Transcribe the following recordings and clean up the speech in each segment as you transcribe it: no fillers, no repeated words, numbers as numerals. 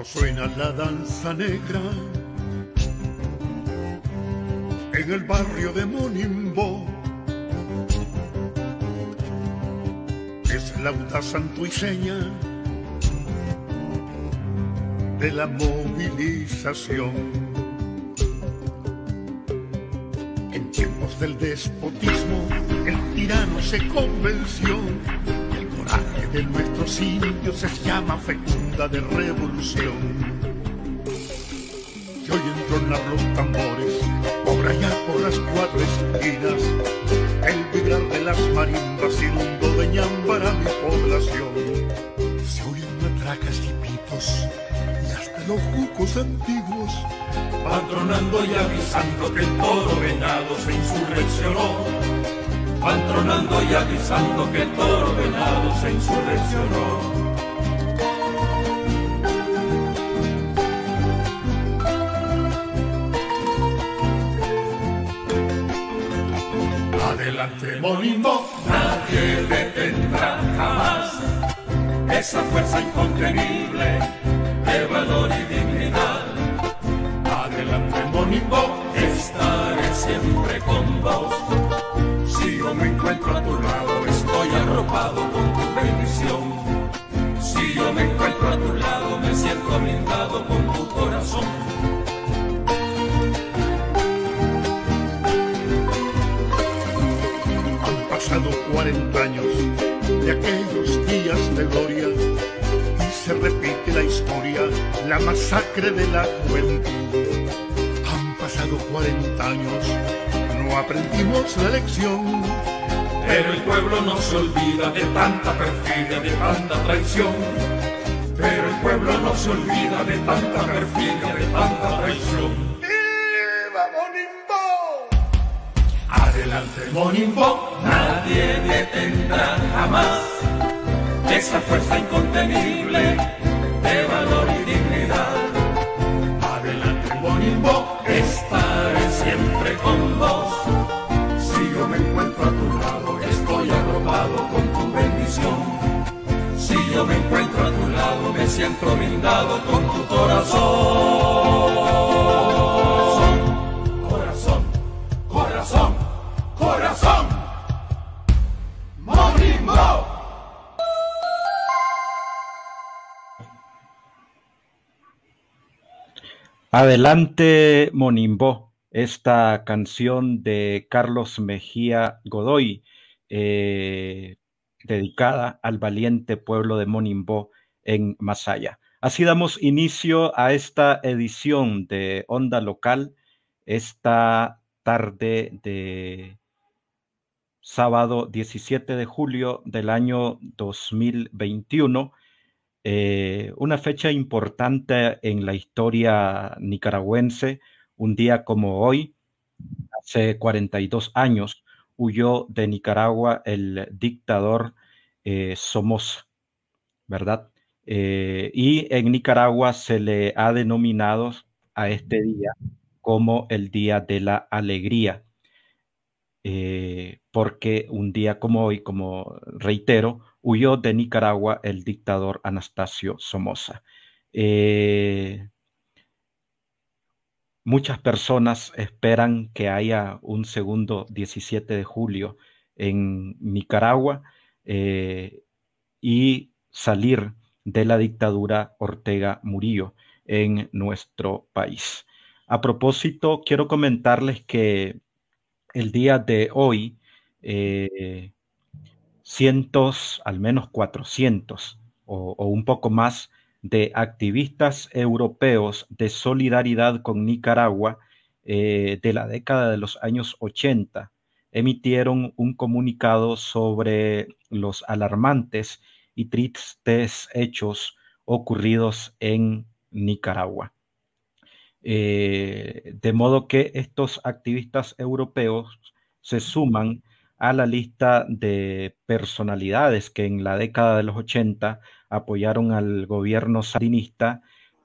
suena la danza negra en el barrio de Monimbo. Es la audaz santuiseña de la movilización. En tiempos del despotismo, el tirano se convenció. El coraje de nuestros indios se llama fecunda de revolución. Y hoy entronar los tambores, por allá por las cuatro esquinas, el vibrar de las marimbas inundo de ñambara mi población. Se oyen matracas y pitos y hasta los cucos antiguos, patronando y avisando que el toro venado se insurreccionó. Patronando y avisando que el toro venado se insurreccionó. Adelante Monimbo, nadie detendrá jamás esa fuerza incontenible de valor y dignidad. Adelante Monimbo, estaré siempre con vos. Si yo me encuentro a tu lado, estoy arropado con tu bendición. Si yo me encuentro a tu lado, me siento blindado con tu corazón. Pasado 40 años de aquellos días de gloria y se repite la historia, la masacre de la juventud. Han pasado 40 años, no aprendimos la lección, pero el pueblo no se olvida de tanta perfidia, de tanta traición. Pero el pueblo no se olvida de tanta perfidia, de tanta traición. ¡Viva Monimbo! Adelante Monimbo, nadie detendrá jamás esa fuerza incontenible de valor y dignidad. Adelante Monimbo, estaré siempre con vos. Si yo me encuentro a tu lado, estoy arropado con tu bendición. Si yo me encuentro a tu lado, me siento blindado con tu corazón. Corazón, corazón, corazón, Monimbo. Adelante Monimbo, esta canción de Carlos Mejía Godoy, dedicada al valiente pueblo de Monimbo en Masaya. Así damos inicio a esta edición de Onda Local, esta tarde de sábado 17 de julio del año 2021, una fecha importante en la historia nicaragüense. Un día como hoy, hace 42 años, huyó de Nicaragua el dictador Somoza, ¿verdad? Y en Nicaragua se le ha denominado a este día como el Día de la Alegría, porque un día como hoy, como reitero, huyó de Nicaragua el dictador Anastasio Somoza. Muchas personas esperan que haya un segundo 17 de julio en Nicaragua y salir de la dictadura Ortega Murillo en nuestro país. A propósito, quiero comentarles que el día de hoy, cientos, al menos 400 o un poco más de activistas europeos de solidaridad con Nicaragua de la década de los años 80 emitieron un comunicado sobre los alarmantes y tristes hechos ocurridos en Nicaragua. De modo que estos activistas europeos se suman a la lista de personalidades que en la década de los 80 apoyaron al gobierno sandinista.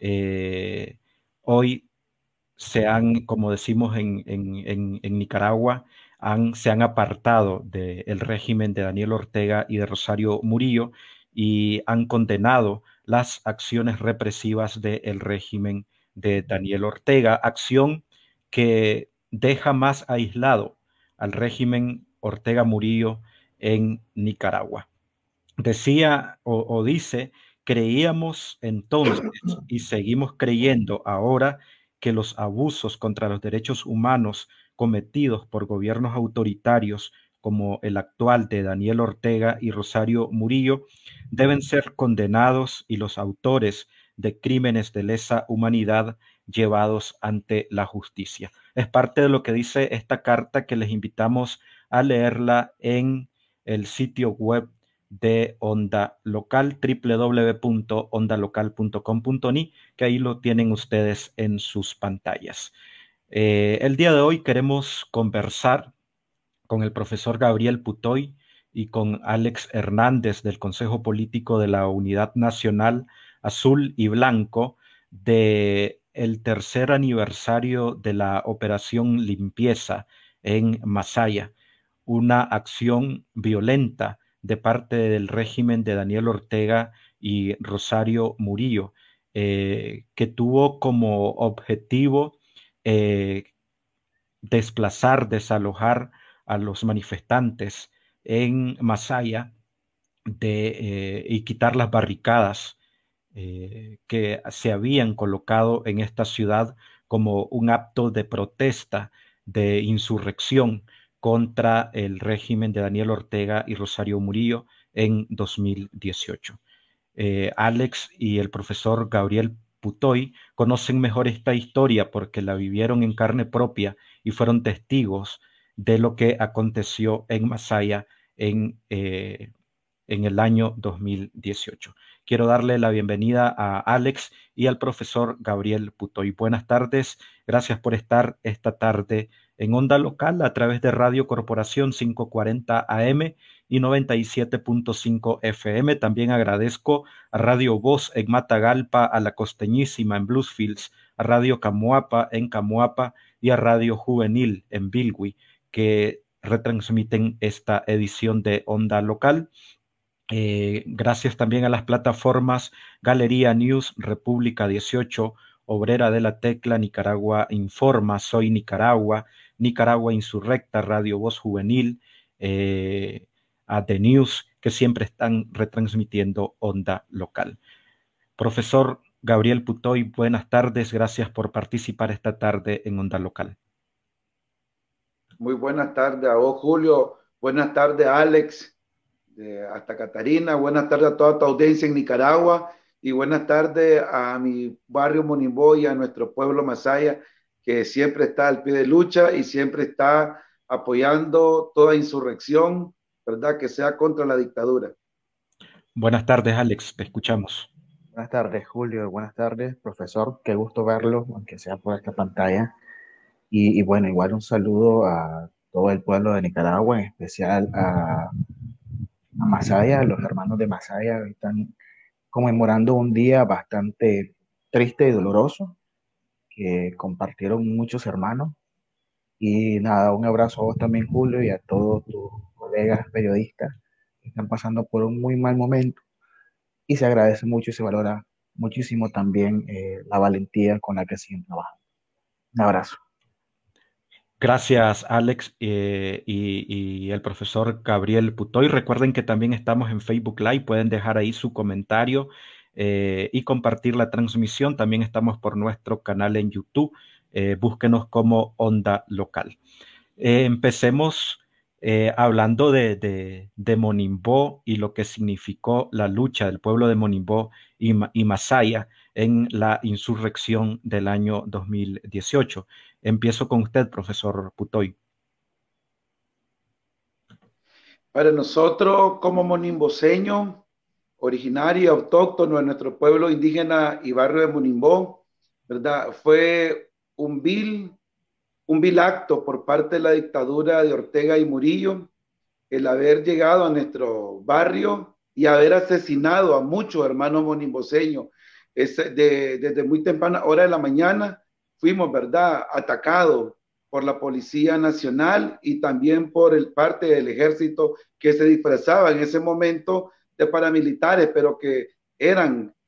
Hoy se han, como decimos en Nicaragua, se han apartado del régimen de Daniel Ortega y de Rosario Murillo y han condenado las acciones represivas del régimen de Daniel Ortega, acción que deja más aislado al régimen Ortega Murillo en Nicaragua. Decía o dice, creíamos entonces y seguimos creyendo ahora que los abusos contra los derechos humanos cometidos por gobiernos autoritarios como el actual de Daniel Ortega y Rosario Murillo deben ser condenados y los autores de crímenes de lesa humanidad llevados ante la justicia. Es parte de lo que dice esta carta que les invitamos a leerla en el sitio web de Onda Local, www.ondalocal.com.ni, que ahí lo tienen ustedes en sus pantallas. El día de hoy queremos conversar con el profesor Gabriel Putoy y con Alex Hernández del Consejo Político de la Unidad Nacional Azul y Blanco de el tercer aniversario de la Operación Limpieza en Masaya, una acción violenta de parte del régimen de Daniel Ortega y Rosario Murillo, que tuvo como objetivo eh, desalojar a los manifestantes en Masaya y quitar las barricadas que se habían colocado en esta ciudad como un acto de protesta, de insurrección contra el régimen de Daniel Ortega y Rosario Murillo en 2018. Alex y el profesor Gabriel Putoy conocen mejor esta historia porque la vivieron en carne propia y fueron testigos de lo que aconteció en Masaya en el año 2018. Quiero darle la bienvenida a Alex y al profesor Gabriel Putoy. Buenas tardes, gracias por estar esta tarde en Onda Local a través de Radio Corporación 540 AM y 97.5 FM. También agradezco a Radio Voz en Matagalpa, a La Costeñísima en Bluesfields, a Radio Camuapa en Camuapa y a Radio Juvenil en Bilwi, que retransmiten esta edición de Onda Local. Gracias también a las plataformas Galería News, República 18, Obrera de la Tecla, Nicaragua Informa, Soy Nicaragua, Nicaragua Insurrecta, Radio Voz Juvenil, a The News, que siempre están retransmitiendo Onda Local. Profesor Gabriel Putoy, buenas tardes, gracias por participar esta tarde en Onda Local. Muy buenas tardes a vos, Julio, buenas tardes, Alex, hasta Catarina, buenas tardes a toda tu audiencia en Nicaragua y buenas tardes a mi barrio Monimbó y a nuestro pueblo Masaya, que siempre está al pie de lucha y siempre está apoyando toda insurrección, ¿verdad?, que sea contra la dictadura. Buenas tardes, Alex, te escuchamos. Buenas tardes, Julio, buenas tardes, profesor, qué gusto verlo, aunque sea por esta pantalla. Y bueno, igual un saludo a todo el pueblo de Nicaragua, en especial a Masaya, a los hermanos de Masaya, que están conmemorando un día bastante triste y doloroso, que compartieron muchos hermanos. Y nada, un abrazo a vos también, Julio, y a todos tus colegas periodistas que están pasando por un muy mal momento. Y se agradece mucho y se valora muchísimo también la valentía con la que siguen trabajando. Un abrazo. Gracias, Alex, y el profesor Gabriel Putoy. Recuerden que también estamos en Facebook Live, pueden dejar ahí su comentario y compartir la transmisión. También estamos por nuestro canal en YouTube. Búsquenos como Onda Local. Empecemos hablando de Monimbó y lo que significó la lucha del pueblo de Monimbó y Masaya en la insurrección del año 2018. Empiezo con usted, profesor Putoy. Para nosotros, como monimboseños, originario y autóctono de nuestro pueblo indígena y barrio de Monimbó, ¿verdad?, fue un vil acto por parte de la dictadura de Ortega y Murillo, el haber llegado a nuestro barrio y haber asesinado a muchos hermanos monimboseños. Desde muy temprana hora de la mañana fuimos, ¿verdad?, atacados por la Policía Nacional y también por parte del ejército que se disfrazaba en ese momento de paramilitares, pero que eran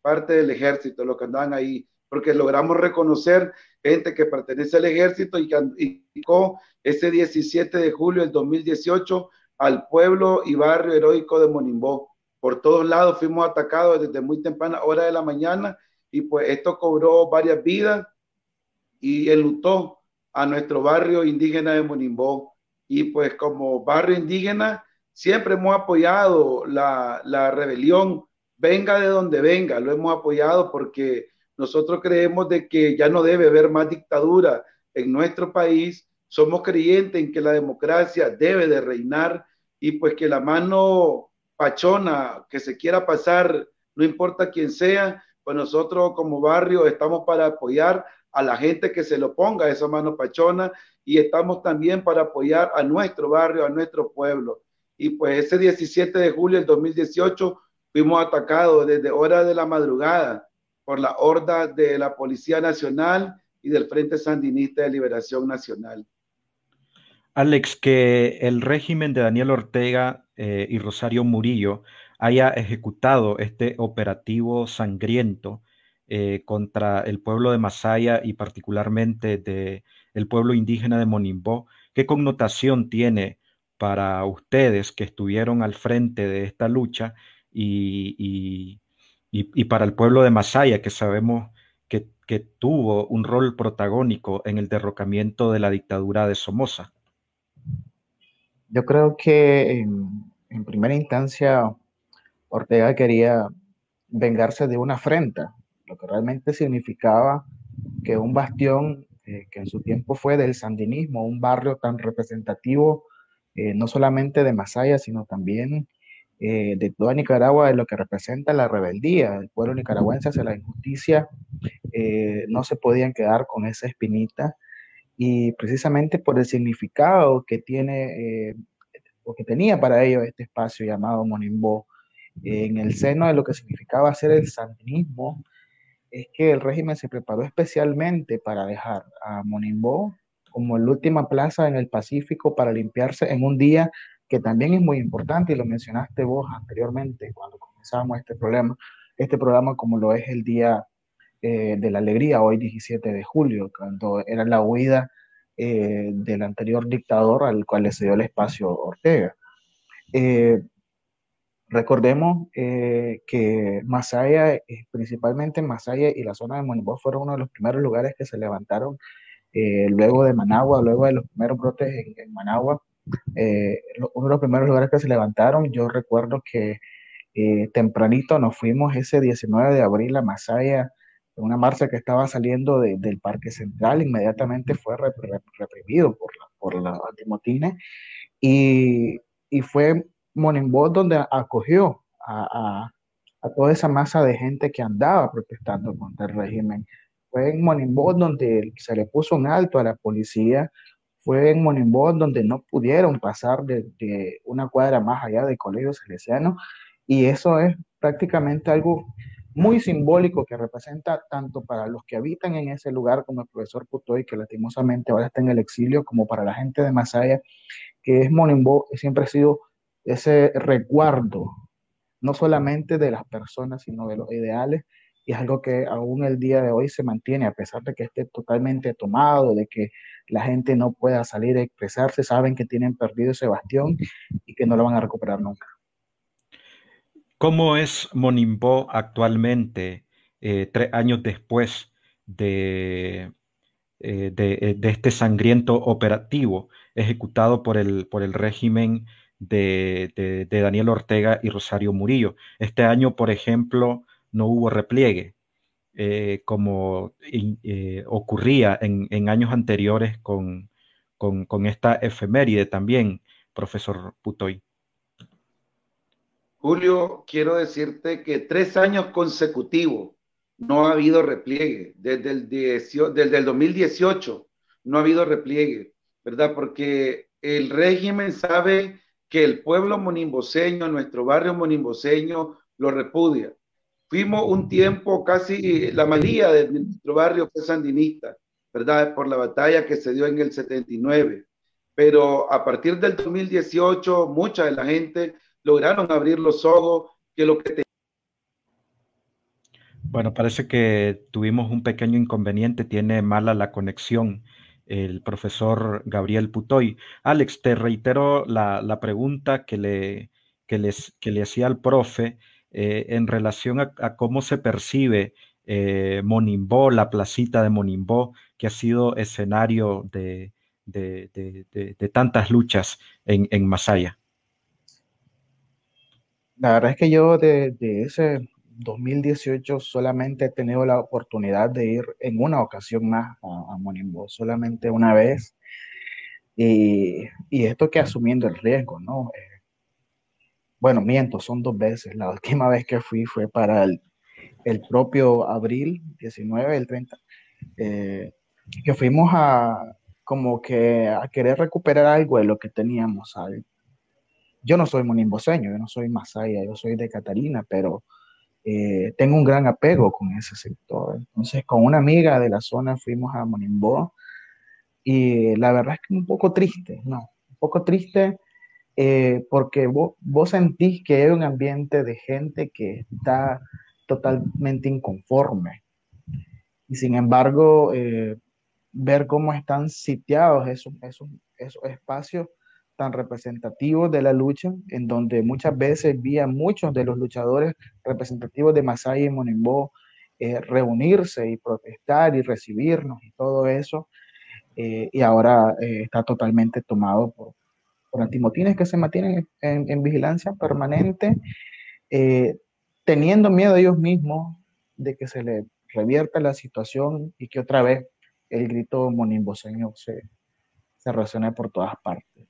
parte del ejército, los que andaban ahí, porque logramos reconocer gente que pertenece al ejército y que indicó ese 17 de julio del 2018 al pueblo y barrio heroico de Monimbó. Por todos lados fuimos atacados desde muy temprana hora de la mañana y pues esto cobró varias vidas y enlutó a nuestro barrio indígena de Monimbó. Y pues como barrio indígena siempre hemos apoyado la rebelión, venga de donde venga, lo hemos apoyado porque nosotros creemos de que ya no debe haber más dictadura en nuestro país, somos creyentes en que la democracia debe de reinar y pues que la mano pachona que se quiera pasar, no importa quién sea, pues nosotros como barrio estamos para apoyar a la gente que se lo ponga esa mano pachona y estamos también para apoyar a nuestro barrio, a nuestro pueblo. Y pues ese 17 de julio del 2018 fuimos atacados desde horas de la madrugada por la horda de la Policía Nacional y del Frente Sandinista de Liberación Nacional. Alex, que el régimen de Daniel Ortega y Rosario Murillo haya ejecutado este operativo sangriento contra el pueblo de Masaya y particularmente de el pueblo indígena de Monimbó, ¿qué connotación tiene para ustedes que estuvieron al frente de esta lucha y para el pueblo de Masaya, que sabemos que tuvo un rol protagónico en el derrocamiento de la dictadura de Somoza? Yo creo que en primera instancia Ortega quería vengarse de una afrenta, lo que realmente significaba que un bastión que en su tiempo fue del sandinismo, un barrio tan representativo, no solamente de Masaya, sino también de toda Nicaragua, de lo que representa la rebeldía del pueblo nicaragüense hacia la injusticia, no se podían quedar con esa espinita y precisamente por el significado que tiene o que tenía para ellos este espacio llamado Monimbó, en el seno de lo que significaba ser el sandinismo, es que el régimen se preparó especialmente para dejar a Monimbó como la última plaza en el Pacífico para limpiarse en un día que también es muy importante y lo mencionaste vos anteriormente cuando comenzamos este programa como lo es el Día de la Alegría, hoy 17 de julio, cuando era la huida del anterior dictador al cual le cedió el espacio Ortega. Eh, Recordemos que Masaya, principalmente Masaya y la zona de Monibó fueron uno de los primeros lugares que se levantaron luego de Managua, luego de los primeros brotes en Managua. Uno de los primeros lugares que se levantaron, yo recuerdo que tempranito nos fuimos ese 19 de abril a Masaya, en una marcha que estaba saliendo del Parque Central, inmediatamente fue reprimido por los antimotines y fue Monimbó donde acogió a toda esa masa de gente que andaba protestando contra el régimen. Fue en Monimbó donde se le puso un alto a la policía, fue en Monimbó donde no pudieron pasar de una cuadra más allá del Colegio Salesiano, y eso es prácticamente algo muy simbólico que representa tanto para los que habitan en ese lugar como el profesor Putoy, que lastimosamente ahora está en el exilio, como para la gente de Masaya, que es Monimbó, siempre ha sido ese recuerdo, no solamente de las personas, sino de los ideales, y es algo que aún el día de hoy se mantiene, a pesar de que esté totalmente tomado, de que la gente no pueda salir a expresarse, saben que tienen perdido ese bastión y que no lo van a recuperar nunca. ¿Cómo es Monimbó actualmente, 3 años después de este sangriento operativo ejecutado por el régimen de Daniel Ortega y Rosario Murillo? Este año, por ejemplo, no hubo repliegue, como ocurría en años anteriores con esta efeméride también, profesor Putoy. Julio, quiero decirte que 3 años consecutivos no ha habido repliegue. Desde el 2018 no ha habido repliegue, ¿verdad? Porque el régimen sabe que el pueblo monimboceño, nuestro barrio monimboceño, lo repudia. Fuimos un tiempo, casi la mayoría de nuestro barrio fue sandinista, ¿verdad? Por la batalla que se dio en el 79. Pero a partir del 2018, mucha de la gente lograron abrir los ojos que lo que Bueno, parece que tuvimos un pequeño inconveniente, tiene mala la conexión el profesor Gabriel Putoy. Alex, te reitero la pregunta que le hacía al profe en relación a cómo se percibe Monimbó, la placita de Monimbó, que ha sido escenario de tantas luchas en Masaya. La verdad es que yo de ese 2018 solamente he tenido la oportunidad de ir en una ocasión más a Monimbo, solamente una vez, y esto que asumiendo el riesgo, ¿no? Bueno, miento, son dos veces. La última vez que fui fue para el propio abril 19, el 30, eh, que fuimos a como que a querer recuperar algo de lo que teníamos, ¿sabes? Yo no soy monimboseño, yo no soy masaya, yo soy de Catarina, pero tengo un gran apego con ese sector. Entonces, con una amiga de la zona fuimos a Monimbó y la verdad es que un poco triste, ¿no? Un poco triste porque vos sentís que hay un ambiente de gente que está totalmente inconforme y sin embargo, ver cómo están sitiados esos espacios tan representativos de la lucha, en donde muchas veces vi a muchos de los luchadores representativos de Masaya y Monimbó reunirse y protestar y recibirnos y todo eso, y ahora está totalmente tomado por antimotines que se mantienen en vigilancia permanente, eh, teniendo miedo ellos mismos de que se le revierta la situación y que otra vez el grito monimboseño se resuene por todas partes.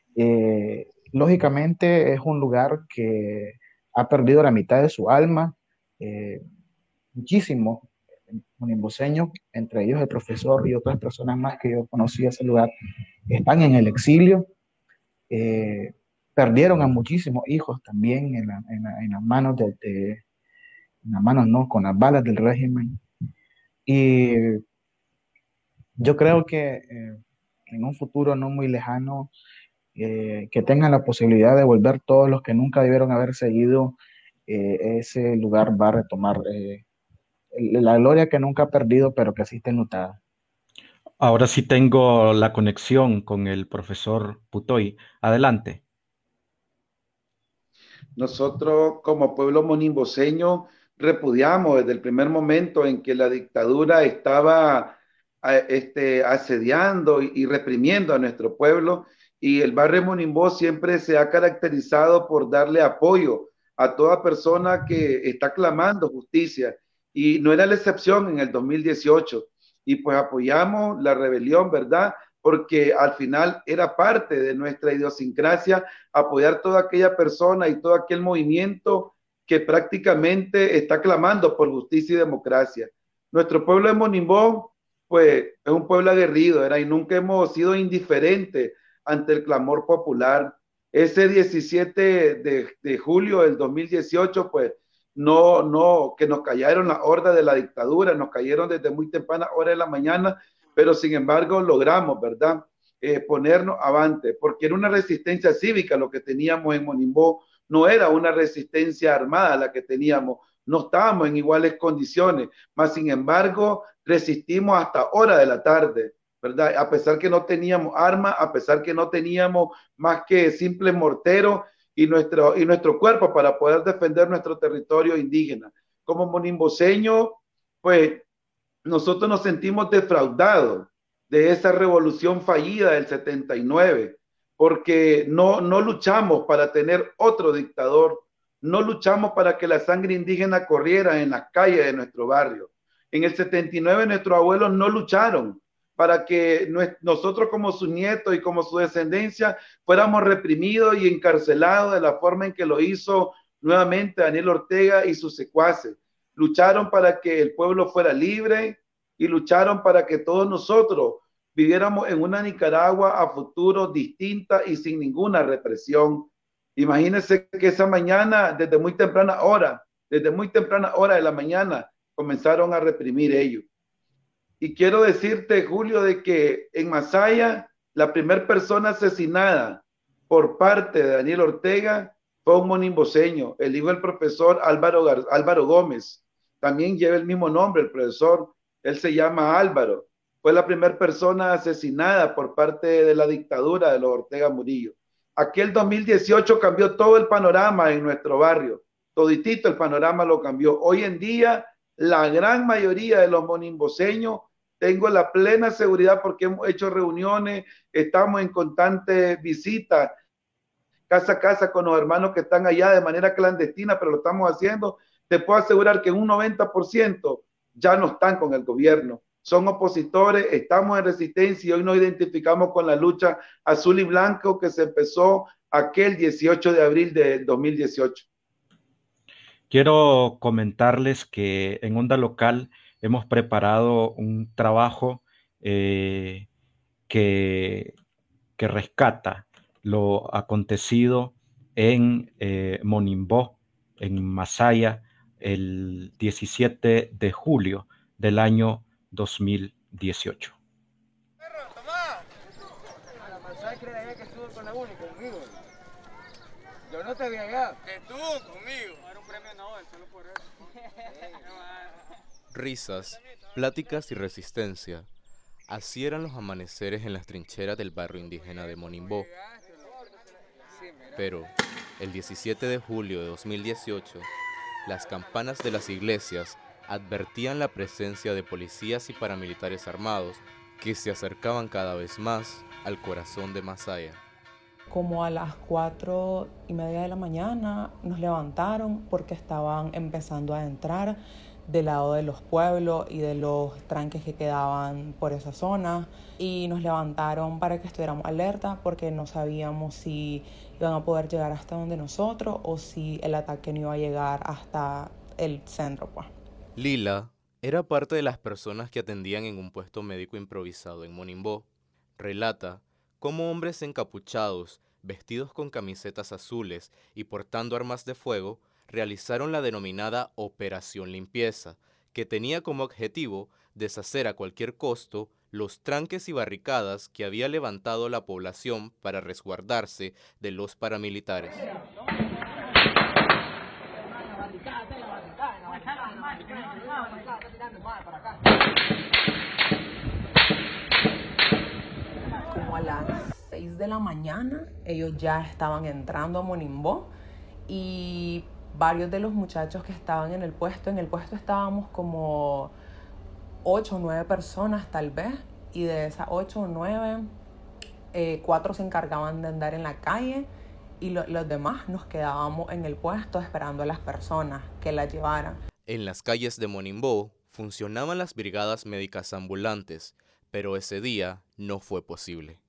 Lógicamente es un lugar que ha perdido la mitad de su alma, eh, muchísimos monimboseños, entre ellos el profesor y otras personas más que yo conocí ese lugar, están en el exilio, eh, perdieron a muchísimos hijos también en las manos en las manos no, con las balas del régimen. Y yo creo que en un futuro no muy lejano, que tengan la posibilidad de volver todos los que nunca debieron haber seguido, ese lugar va a retomar la gloria que nunca ha perdido, pero que sí está enlutada. Ahora sí tengo la conexión con el profesor Putoy. Adelante. Nosotros como pueblo monimboseño repudiamos desde el primer momento en que la dictadura estaba asediando y reprimiendo a nuestro pueblo, y el barrio Monimbó siempre se ha caracterizado por darle apoyo a toda persona que está clamando justicia, y no era la excepción en el 2018, y pues apoyamos la rebelión, ¿verdad? Porque al final era parte de nuestra idiosincrasia apoyar toda aquella persona y todo aquel movimiento que prácticamente está clamando por justicia y democracia. Nuestro pueblo de Monimbó, pues, es un pueblo aguerrido, ¿era? Y nunca hemos sido indiferentes ante el clamor popular. Ese 17 de julio del 2018, pues, que nos cayeron las hordas de la dictadura, nos cayeron desde muy temprana hora de la mañana, pero sin embargo logramos, ¿verdad? Ponernos avante, porque era una resistencia cívica lo que teníamos en Monimbó, no era una resistencia armada la que teníamos, no estábamos en iguales condiciones, mas sin embargo resistimos hasta hora de la tarde, ¿verdad? A pesar que no teníamos armas, a pesar que no teníamos más que simples morteros y nuestro cuerpo para poder defender nuestro territorio indígena. Como monimboseño, pues nosotros nos sentimos defraudados de esa revolución fallida del 79, porque no luchamos para tener otro dictador, no luchamos para que la sangre indígena corriera en las calles de nuestro barrio. En el 79 nuestros abuelos no lucharon para que nosotros como sus nietos y como su descendencia fuéramos reprimidos y encarcelados de la forma en que lo hizo nuevamente Daniel Ortega y sus secuaces. Lucharon para que el pueblo fuera libre y lucharon para que todos nosotros viviéramos en una Nicaragua a futuro distinta y sin ninguna represión. Imagínense que esa mañana, desde muy temprana hora de la mañana, comenzaron a reprimir ellos. Y quiero decirte, Julio, de que en Masaya, la primera persona asesinada por parte de Daniel Ortega fue un monimboseño, el hijo del profesor Álvaro Gómez. también lleva el mismo nombre, el profesor, él se llama Álvaro. Fue la primera persona asesinada por parte de la dictadura de los Ortega Murillo. Aquel 2018 cambió todo el panorama en nuestro barrio, toditito el panorama lo cambió. Hoy en día, la gran mayoría de los monimboseños, tengo la plena seguridad porque hemos hecho reuniones, estamos en constante visita, casa a casa con los hermanos que están allá de manera clandestina, pero lo estamos haciendo. Te puedo asegurar que un 90% ya no están con el gobierno. Son opositores, estamos en resistencia y hoy nos identificamos con la lucha azul y blanco que se empezó aquel 18 de abril del 2018. Quiero comentarles que en Onda Local hemos preparado un trabajo que rescata lo acontecido en Monimbó, en Masaya, el 17 de julio del año 2018. A la masacre de allá que estuvo con la única, conmigo. Yo no te vi allá. Que estuvo conmigo. Era un premio Nobel, solo por eso. Risas, pláticas y resistencia. Así eran los amaneceres en las trincheras del barrio indígena de Monimbó. Pero, el 17 de julio de 2018, las campanas de las iglesias advertían la presencia de policías y paramilitares armados que se acercaban cada vez más al corazón de Masaya. Como a las 4:30 de la mañana nos levantaron porque estaban empezando a entrar del lado de los pueblos y de los tranques que quedaban por esa zona, y nos levantaron para que estuviéramos alerta porque no sabíamos si iban a poder llegar hasta donde nosotros o si el ataque no iba a llegar hasta el centro, pues. Lila era parte de las personas que atendían en un puesto médico improvisado en Monimbó. Relata cómo hombres encapuchados, vestidos con camisetas azules y portando armas de fuego, realizaron la denominada Operación Limpieza, que tenía como objetivo deshacer a cualquier costo los tranques y barricadas que había levantado la población para resguardarse de los paramilitares. Como a las 6 de la mañana, ellos ya estaban entrando a Monimbó y varios de los muchachos que estaban en el puesto estábamos como 8 o 9 personas tal vez, y de esas 8 o 9, 4 se encargaban de andar en la calle y los demás nos quedábamos en el puesto esperando a las personas que las llevaran. En las calles de Monimbó funcionaban las brigadas médicas ambulantes, pero ese día no fue posible.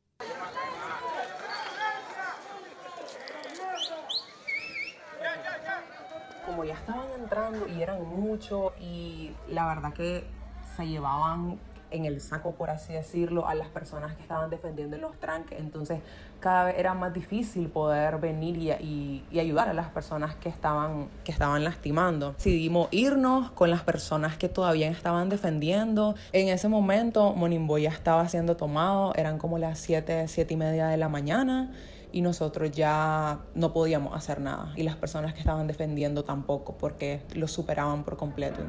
Como ya estaban entrando y eran muchos, y la verdad que se llevaban en el saco, por así decirlo, a las personas que estaban defendiendo los tranques, entonces cada vez era más difícil poder venir y ayudar a las personas que estaban lastimando. Decidimos irnos con las personas que todavía estaban defendiendo. En ese momento Monimbó ya estaba siendo tomado, eran como las 7:30 de la mañana, y nosotros ya no podíamos hacer nada, y las personas que estaban defendiendo tampoco, porque los superaban por completo.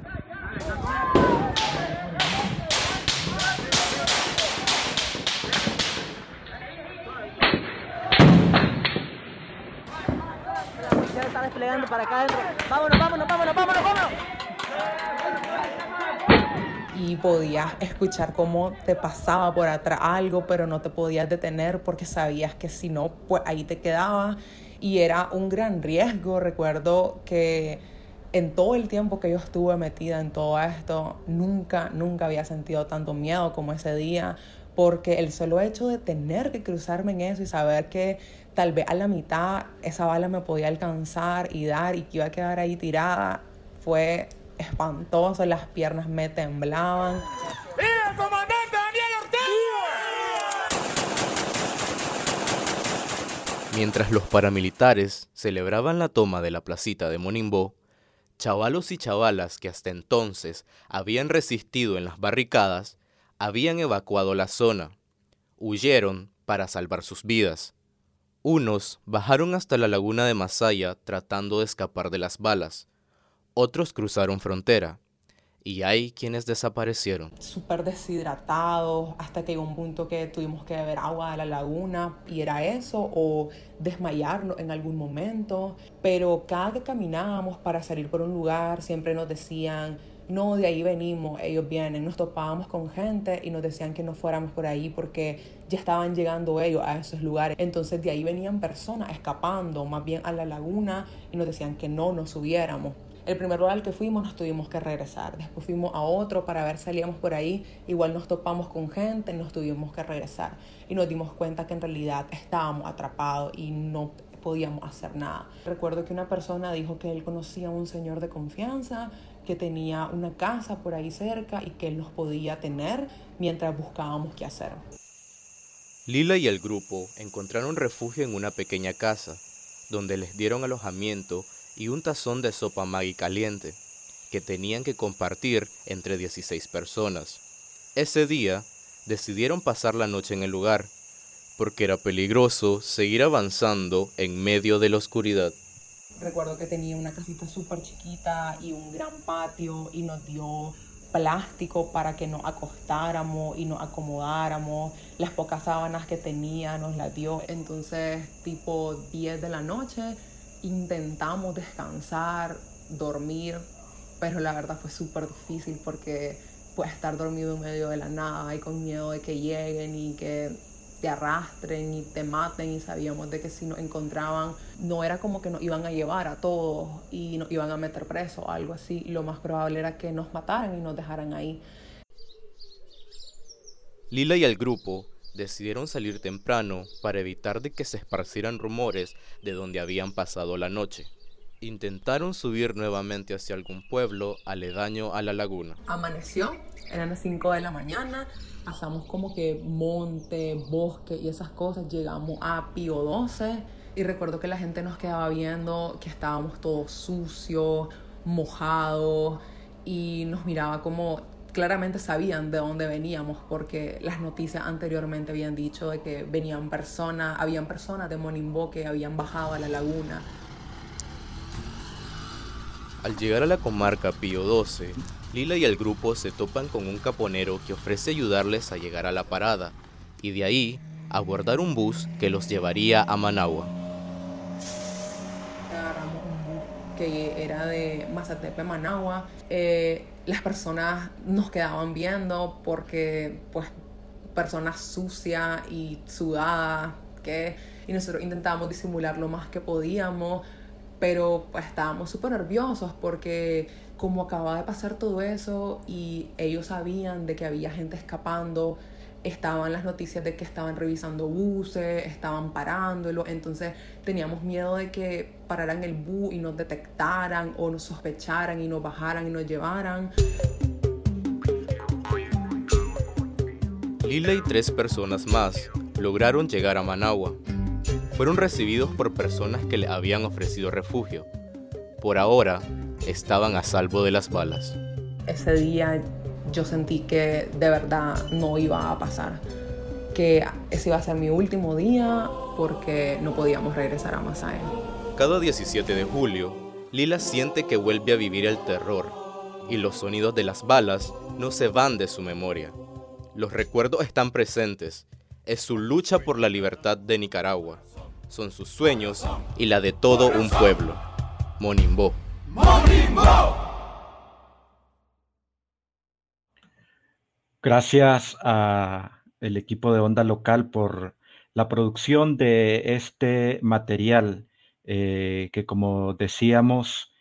La policía está desplegando para acá adentro. ¡Vámonos! Y podías escuchar cómo te pasaba por atrás algo, pero no te podías detener porque sabías que si no, pues ahí te quedabas, y era un gran riesgo. Recuerdo que en todo el tiempo que yo estuve metida en todo esto, nunca había sentido tanto miedo como ese día, porque el solo hecho de tener que cruzarme en eso y saber que tal vez a la mitad esa bala me podía alcanzar y dar, y que iba a quedar ahí tirada, fue espantoso. Las piernas me temblaban. ¡Viva el comandante Daniel Ortega! Mientras los paramilitares celebraban la toma de la placita de Monimbó, chavalos y chavalas que hasta entonces habían resistido en las barricadas habían evacuado la zona. Huyeron para salvar sus vidas. Unos bajaron hasta la laguna de Masaya tratando de escapar de las balas. Otros cruzaron frontera, y hay quienes desaparecieron. Súper deshidratados, hasta que llegó un punto que tuvimos que beber agua de la laguna, y era eso, o desmayarnos en algún momento. Pero cada que caminábamos para salir por un lugar, siempre nos decían: no, de ahí venimos, ellos vienen. Nos topábamos con gente y nos decían que no fuéramos por ahí porque ya estaban llegando ellos a esos lugares. Entonces de ahí venían personas escapando más bien a la laguna y nos decían que no nos subiéramos. El primer lugar al que fuimos nos tuvimos que regresar. Después fuimos a otro para ver si salíamos por ahí. Igual nos topamos con gente, nos tuvimos que regresar. Y nos dimos cuenta que en realidad estábamos atrapados y no podíamos hacer nada. Recuerdo que una persona dijo que él conocía a un señor de confianza que tenía una casa por ahí cerca y que él nos podía tener mientras buscábamos qué hacer. Lila y el grupo encontraron refugio en una pequeña casa, donde les dieron alojamiento y un tazón de sopa Maggi caliente, que tenían que compartir entre 16 personas. Ese día, decidieron pasar la noche en el lugar, porque era peligroso seguir avanzando en medio de la oscuridad. Recuerdo que tenía una casita súper chiquita y un gran patio, y nos dio plástico para que nos acostáramos y nos acomodáramos. Las pocas sábanas que tenía nos las dio. Entonces, tipo 10 de la noche, intentamos descansar, dormir, pero la verdad fue súper difícil porque pues estar dormido en medio de la nada y con miedo de que lleguen y que te arrastren y te maten, y sabíamos de que si nos encontraban no era como que nos iban a llevar a todos y nos iban a meter presos o algo así. Lo más probable era que nos mataran y nos dejaran ahí. Lila y el grupo decidieron salir temprano para evitar de que se esparcieran rumores de donde habían pasado la noche. Intentaron subir nuevamente hacia algún pueblo aledaño a la laguna. Amaneció, eran las 5 de la mañana, pasamos como que monte, bosque y esas cosas, llegamos a Pío 12 y recuerdo que la gente nos quedaba viendo, que estábamos todos sucios, mojados, y nos miraba como claramente sabían de dónde veníamos porque las noticias anteriormente habían dicho de que habían personas de Monimbó que habían bajado a la laguna. Al llegar a la comarca Pío 12, Lila y el grupo se topan con un caponero que ofrece ayudarles a llegar a la parada y de ahí abordar un bus que los llevaría a Managua. Agarramos un bus que era de Mazatepe, Managua. Las personas nos quedaban viendo porque pues personas sucias y sudadas, y nosotros intentábamos disimular lo más que podíamos, pero pues estábamos súper nerviosos porque como acababa de pasar todo eso y ellos sabían de que había gente escapando, estaban las noticias de que estaban revisando buses, estaban parándolo, entonces teníamos miedo de que pararan el bus y nos detectaran o nos sospecharan y nos bajaran y nos llevaran. Lila y 3 personas más lograron llegar a Managua. Fueron recibidos por personas que le habían ofrecido refugio. Por ahora, estaban a salvo de las balas. Ese día yo sentí que de verdad no iba a pasar, que ese iba a ser mi último día porque no podíamos regresar a Masaya. Cada 17 de julio, Lila siente que vuelve a vivir el terror y los sonidos de las balas no se van de su memoria. Los recuerdos están presentes. Es su lucha por la libertad de Nicaragua. Son sus sueños y la de todo un pueblo. Monimbó. ¡Monimbó! Gracias al equipo de Onda Local por la producción de este material que, como decíamos,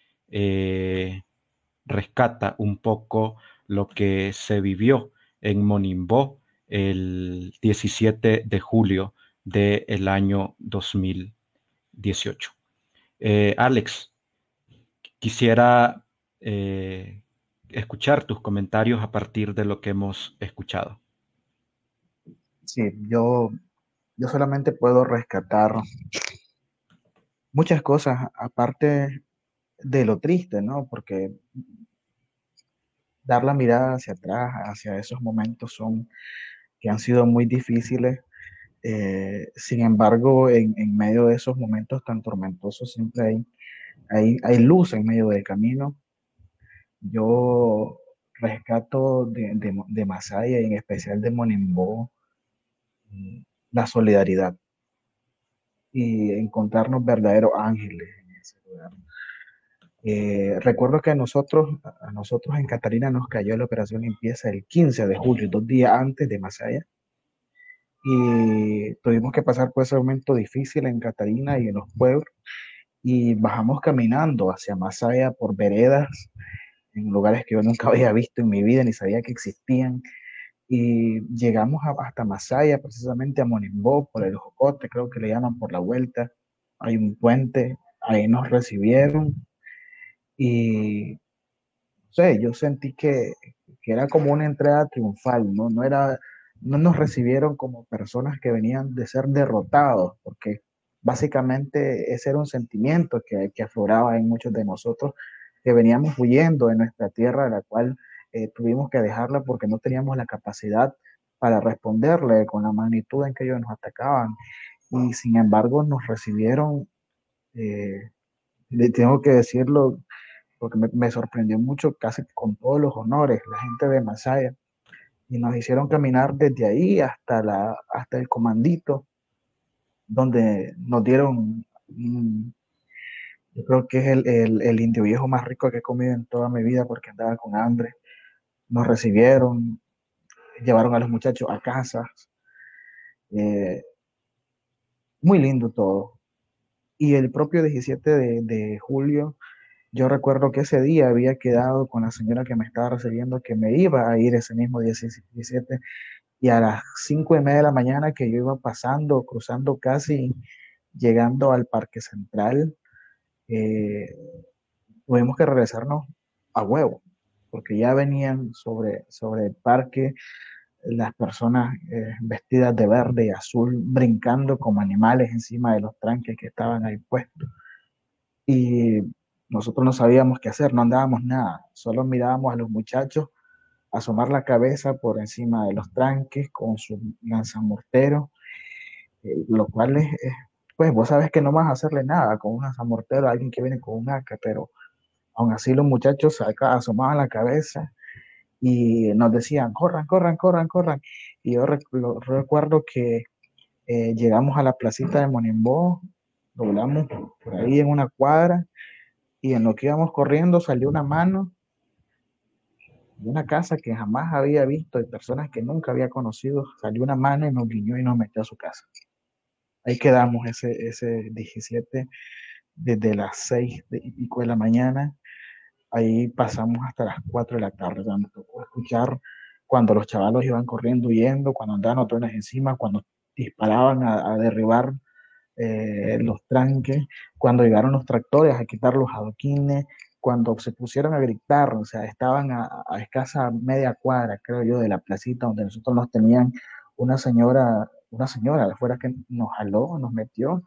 rescata un poco lo que se vivió en Monimbó el 17 de julio del año 2018. Alex, quisiera escuchar tus comentarios a partir de lo que hemos escuchado. Sí, yo solamente puedo rescatar muchas cosas, aparte de lo triste, ¿no? Porque dar la mirada hacia atrás, hacia esos momentos que han sido muy difíciles. Sin embargo, en medio de esos momentos tan tormentosos siempre hay luz en medio del camino. Yo rescato de Masaya y en especial de Monimbó, la solidaridad y encontrarnos verdaderos ángeles en ese lugar. Recuerdo que a nosotros en Catarina nos cayó la operación limpieza el 15 de julio, 2 días antes de Masaya, y tuvimos que pasar por ese momento difícil en Catarina y en los pueblos, y bajamos caminando hacia Masaya por veredas, en lugares que yo nunca había visto en mi vida ni sabía que existían, y llegamos hasta Masaya, precisamente a Monimbó, por el Jocote, creo que le llaman por la vuelta, hay un puente, ahí nos recibieron y no sé, yo sentí que era como una entrada triunfal, ¿no? No nos recibieron como personas que venían de ser derrotados, porque básicamente ese era un sentimiento que afloraba en muchos de nosotros, que veníamos huyendo de nuestra tierra, de la cual tuvimos que dejarla porque no teníamos la capacidad para responderle con la magnitud en que ellos nos atacaban. Y sin embargo nos recibieron, eh, tengo que decirlo, porque me sorprendió mucho, casi con todos los honores, la gente de Masaya, y nos hicieron caminar desde ahí hasta el comandito, donde nos dieron, yo creo que es el indio viejo más rico que he comido en toda mi vida porque andaba con hambre. Nos recibieron, llevaron a los muchachos a casa, eh, muy lindo todo. Y el propio 17 de julio, yo recuerdo que ese día había quedado con la señora que me estaba recibiendo que me iba a ir ese mismo 17 y a las 5:30 de la mañana que yo iba pasando, cruzando casi, llegando al Parque Central, eh, tuvimos que regresarnos a huevo, porque ya venían sobre el parque las personas vestidas de verde y azul, brincando como animales encima de los tranques que estaban ahí puestos. Y nosotros no sabíamos qué hacer, no andábamos nada, solo mirábamos a los muchachos asomar la cabeza por encima de los tranques con su lanzamortero, lo cual pues vos sabes que no vas a hacerle nada con un lanzamortero a alguien que viene con un AK, pero aún así los muchachos acá asomaban la cabeza y nos decían, corran, corran, corran, corran. Y yo recuerdo que llegamos a la placita de Monimbó, doblamos por ahí en una cuadra y en lo que íbamos corriendo salió una mano de una casa que jamás había visto, de personas que nunca había conocido, salió una mano y nos guiñó y nos metió a su casa. Ahí quedamos ese 17 desde las 6:00 y pico de la mañana. Ahí pasamos hasta las 4 de la tarde. Ya me tocó escuchar cuando los chavalos iban corriendo, huyendo, cuando andaban los drones encima, cuando disparaban a derribar los tranques, cuando llegaron los tractores a quitar los adoquines, cuando se pusieron a gritar, o sea, estaban a escasa media cuadra, creo yo, de la placita donde nosotros nos tenían una señora de afuera que nos jaló, nos metió,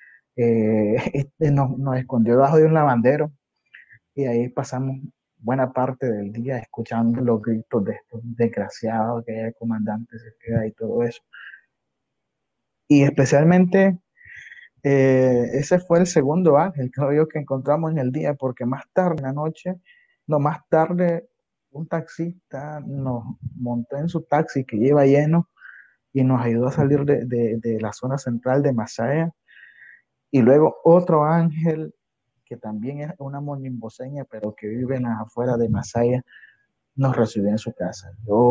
nos escondió debajo de un lavandero y ahí pasamos buena parte del día escuchando los gritos de estos desgraciados que hay comandantes se queda y todo eso. Y especialmente ese fue el segundo ángel, creo yo, que encontramos en el día, porque más tarde en la noche, no, más tarde, un taxista nos montó en su taxi que iba lleno y nos ayudó a salir de la zona central de Masaya. Y luego otro ángel, que también es una monimboseña, pero que vive en las afueras de Masaya, nos recibió en su casa.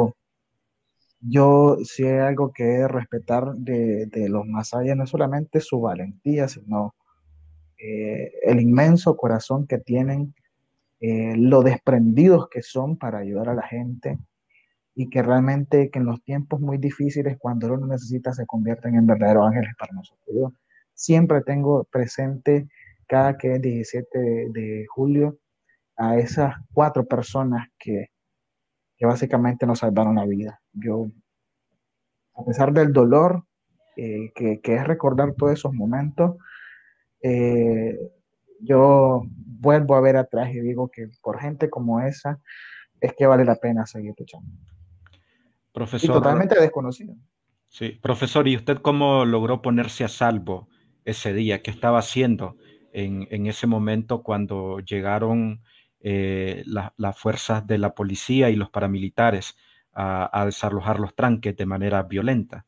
Yo sí hay algo que respetar de los masayas, no solamente su valentía, sino el inmenso corazón que tienen, lo desprendidos que son para ayudar a la gente y que realmente que en los tiempos muy difíciles, cuando uno necesita, se convierten en verdaderos ángeles para nosotros. Yo siempre tengo presente cada que es 17 de julio a esas 4 personas que básicamente nos salvaron la vida. Yo, a pesar del dolor que es recordar todos esos momentos, eh, yo vuelvo a ver atrás y digo que por gente como esa es que vale la pena seguir luchando. Y Profesor, totalmente desconocido. sí, profesor, ¿y usted cómo logró ponerse a salvo ese día? ¿Qué estaba haciendo en ese momento cuando llegaron las fuerzas de la policía y los paramilitares a desalojar los tranques de manera violenta.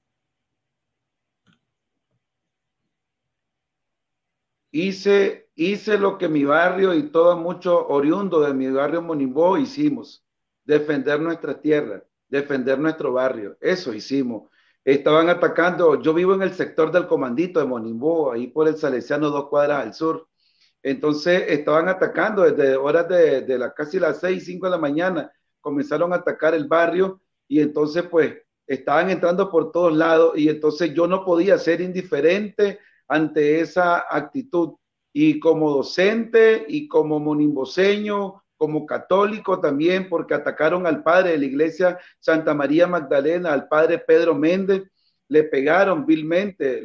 Hice lo que mi barrio y todos muchos oriundos de mi barrio Monimbó hicimos: defender nuestra tierra, defender nuestro barrio. Eso hicimos. Estaban atacando, yo vivo en el sector del Comandito de Monimbó, ahí por el Salesiano, 2 cuadras al sur. Entonces estaban atacando desde horas de casi las 6, 5 de la mañana, comenzaron a atacar el barrio, y entonces pues estaban entrando por todos lados, y entonces yo no podía ser indiferente ante esa actitud. Y como docente y como monimboseño, como católico también, porque atacaron al padre de la iglesia Santa María Magdalena, al padre Pedro Méndez, le pegaron vilmente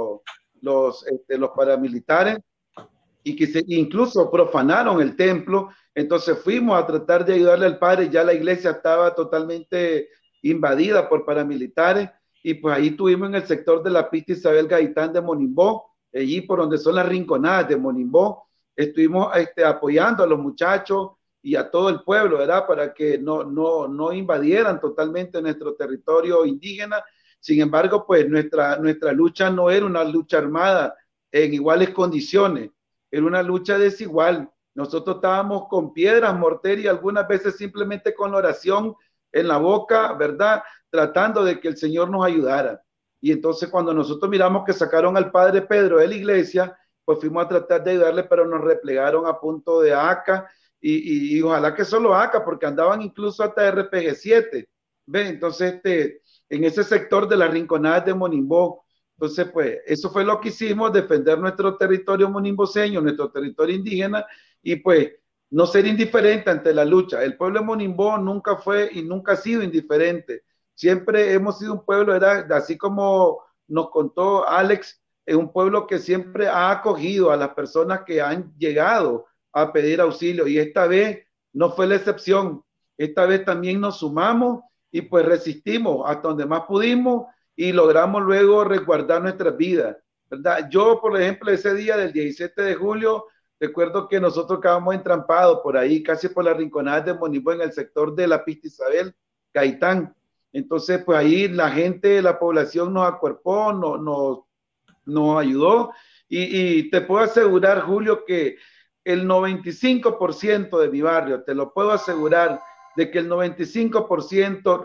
los paramilitares, y que incluso profanaron el templo. Entonces fuimos a tratar de ayudarle al padre, ya la iglesia estaba totalmente invadida por paramilitares, y pues ahí tuvimos en el sector de la pista Isabel Gaitán de Monimbó, allí por donde son las rinconadas de Monimbó, estuvimos apoyando a los muchachos y a todo el pueblo, ¿verdad? Para que no invadieran totalmente nuestro territorio indígena. Sin embargo, pues nuestra lucha no era una lucha armada en iguales condiciones, era una lucha desigual. Nosotros estábamos con piedras, morteras y algunas veces simplemente con la oración en la boca, ¿verdad? Tratando de que el Señor nos ayudara. Y entonces cuando nosotros miramos que sacaron al padre Pedro de la iglesia, pues fuimos a tratar de ayudarle, pero nos replegaron a punto de AK, y ojalá que solo AK, porque andaban incluso hasta RPG-7. ¿Ve? Entonces en ese sector de las rinconadas de Monimbó. Entonces, pues, eso fue lo que hicimos: defender nuestro territorio monimboseño, nuestro territorio indígena, y pues, no ser indiferente ante la lucha. El pueblo de Monimbó nunca fue y nunca ha sido indiferente. Siempre hemos sido un pueblo, así como nos contó Alex, es un pueblo que siempre ha acogido a las personas que han llegado a pedir auxilio, y esta vez no fue la excepción. Esta vez también nos sumamos y pues resistimos hasta donde más pudimos, y logramos luego resguardar nuestras vidas, ¿verdad? Yo, por ejemplo, ese día del 17 de julio, recuerdo que nosotros quedamos entrampados por ahí, casi por las rinconadas de Monimbó, en el sector de la pista Isabel Gaitán. Entonces, pues ahí la gente, la población nos acuerpó, nos ayudó, y te puedo asegurar, Julio, que el 95% de mi barrio, te lo puedo asegurar, de que el 95%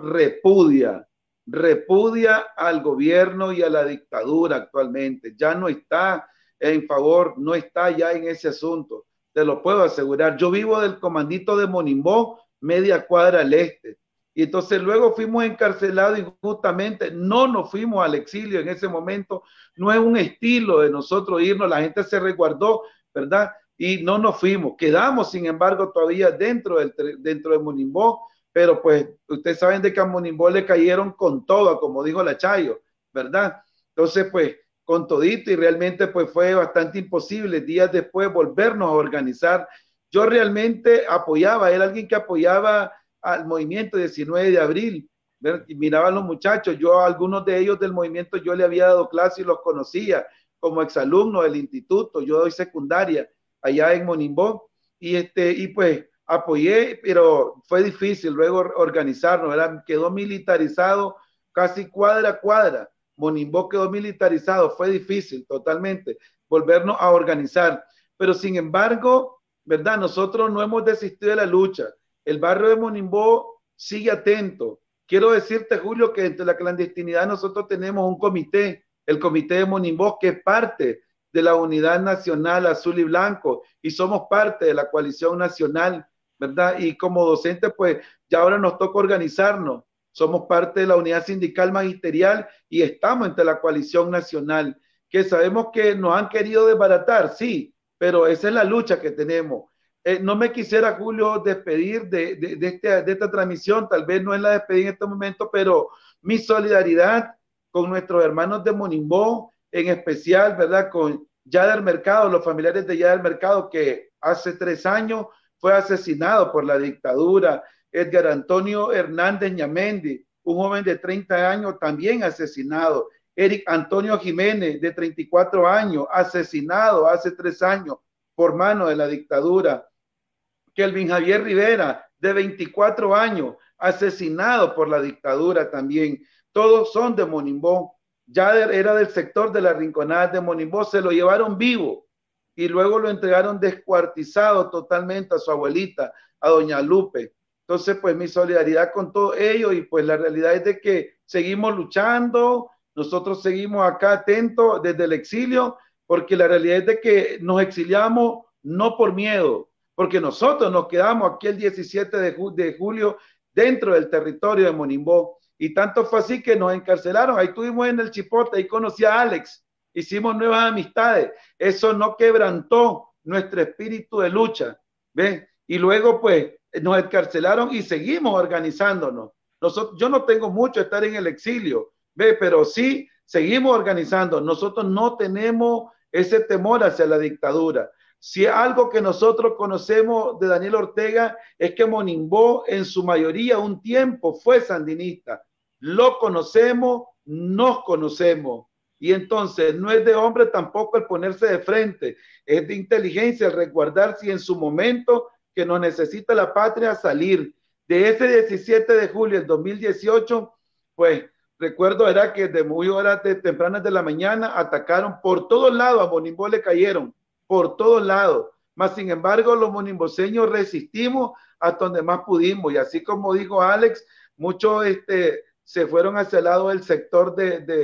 repudia al gobierno y a la dictadura actualmente. Ya no está en favor, no está ya en ese asunto, te lo puedo asegurar. Yo vivo del Comandito de Monimbó, media cuadra al este, y entonces luego fuimos encarcelados injustamente. No nos fuimos al exilio en ese momento, no es un estilo de nosotros irnos, la gente se resguardó, ¿verdad? Y no nos fuimos, quedamos sin embargo todavía dentro de Monimbó, pero pues ustedes saben de que a Monimbó le cayeron con todo, como dijo la Chayo, ¿verdad? Entonces pues con todito, y realmente pues fue bastante imposible días después volvernos a organizar. Yo realmente apoyaba, era alguien que apoyaba al movimiento 19 de abril, ¿verdad? Y miraba a los muchachos, yo a algunos de ellos del movimiento yo le había dado clase y los conocía como exalumnos del instituto, yo doy secundaria allá en Monimbó, y pues apoyé, pero fue difícil luego organizarnos, ¿verdad? Quedó militarizado casi cuadra a cuadra, Monimbó quedó militarizado, fue difícil totalmente volvernos a organizar, pero sin embargo, ¿verdad? Nosotros no hemos desistido de la lucha, el barrio de Monimbó sigue atento. Quiero decirte, Julio, que entre la clandestinidad nosotros tenemos un comité, el comité de Monimbó, que es parte de la Unidad Nacional Azul y Blanco, y somos parte de la coalición nacional, ¿verdad? Y como docente, pues ya ahora nos toca organizarnos. Somos parte de la unidad sindical magisterial y estamos entre la coalición nacional, que sabemos que nos han querido desbaratar, sí, pero esa es la lucha que tenemos. No me quisiera, Julio, despedir de esta transmisión, tal vez no es la despedida en este momento, pero mi solidaridad con nuestros hermanos de Monimbó, en especial, ¿verdad? Con Yader Mercado, los familiares de Yader Mercado, que hace 3 años fue asesinado por la dictadura. Edgar Antonio Hernández Ñamendi, un joven de 30 años, también asesinado. Eric Antonio Jiménez, de 34 años, asesinado hace 3 años por mano de la dictadura. Kelvin Javier Rivera, de 24 años, asesinado por la dictadura también. Todos son de Monimbó. Ya era del sector de las Rinconadas de Monimbó, se lo llevaron vivo y luego lo entregaron descuartizado totalmente a su abuelita, a doña Lupe. Entonces, pues mi solidaridad con todo ello, y pues la realidad es de que seguimos luchando, nosotros seguimos acá atentos desde el exilio, porque la realidad es de que nos exiliamos no por miedo, porque nosotros nos quedamos aquí el 17 de julio dentro del territorio de Monimbó, y tanto fue así que nos encarcelaron. Ahí estuvimos en el Chipote, ahí conocí a Alex, hicimos nuevas amistades, eso no quebrantó nuestro espíritu de lucha, ¿ves? Y luego pues nos encarcelaron y seguimos organizándonos. Yo no tengo mucho estar en el exilio, ¿ves? Pero sí seguimos organizando. Nosotros no tenemos ese temor hacia la dictadura. Si algo que nosotros conocemos de Daniel Ortega es que Monimbó en su mayoría un tiempo fue sandinista. Lo conocemos, nos conocemos. Y entonces no es de hombre tampoco el ponerse de frente, es de inteligencia el resguardarse, y en su momento que nos necesita la patria salir. De ese 17 de julio del 2018, pues recuerdo era que de muy horas tempranas de la mañana atacaron por todos lados, a Monimbó le cayeron por todos lados, mas sin embargo los monimboseños resistimos hasta donde más pudimos, y así como dijo Alex, muchos se fueron hacia el lado del sector